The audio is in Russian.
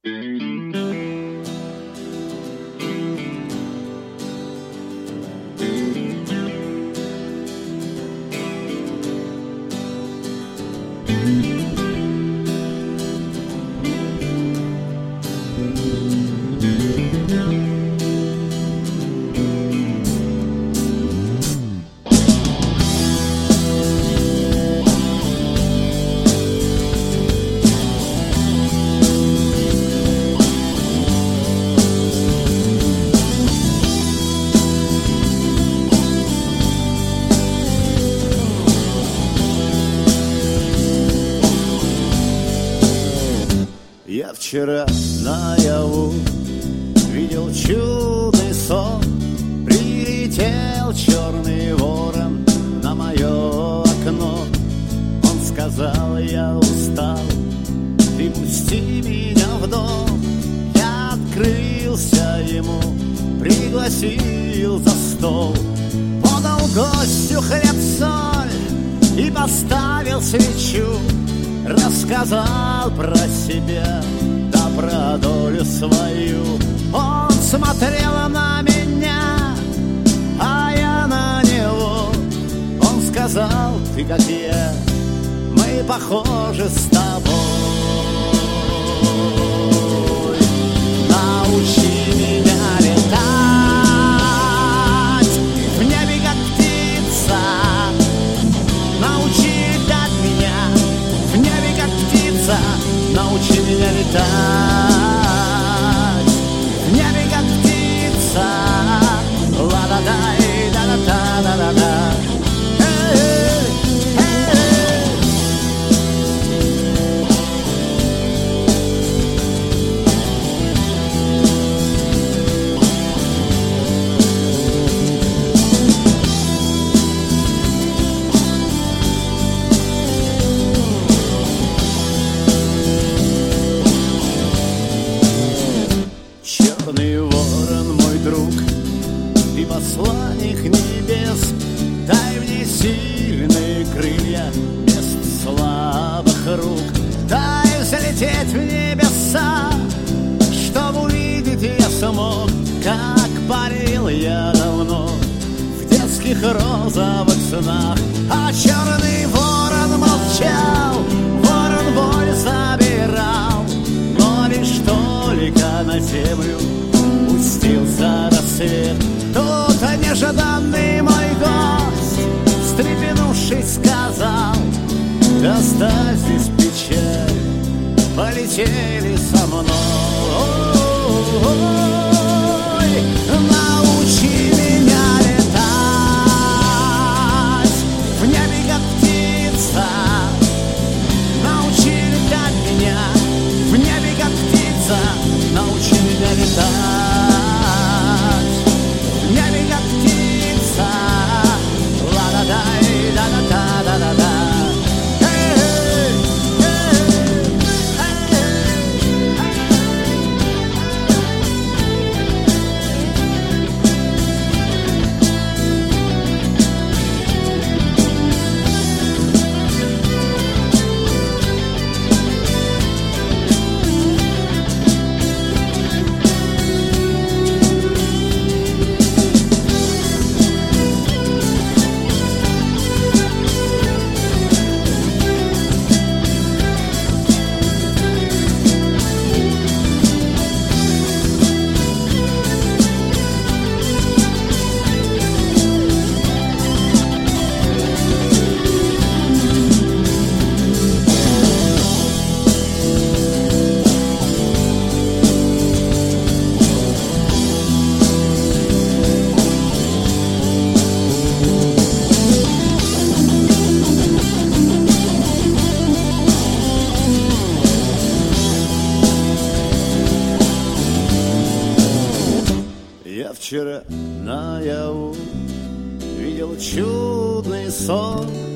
Я вчера наяву видел чудный сон. Прилетел черный ворон на мое окно. Он сказал: я устал, ты пусти меня в дом. Я открылся ему, пригласил за стол. Подал гостю хлеб-соль и поставил свечу. Рассказал про себя, да про долю свою. Он смотрел на меня, а я на него. Он сказал: ты как я, мы похожи с тобой. Научи меня летать в небе, как птица. Научи летать меня в небе, как птица. Научи меня летать в небе, как птица. Ла-да-дай, да-да-да-да-да-да. Черный ворон, мой друг, ты посланник небес. Дай мне сильные крылья без слабых рук. Дай взлететь в небеса, чтоб увидеть я смог, как парил я давно в детских розовых снах. А черный ворон молчал, ворон боль забирал, но лишь только на землю пустился рассвет. Тут нежданный мой гость, встрепенувшись, сказал: да оставь здесь печаль, полетели со мной. Научи меня летать в небе, как птица. Научи летать меня в небе, как птица. Научи меня летать в небе, как птица. Ла-да-дай, да-да-да-да-да-да. Вчера наяву видел чудный сон.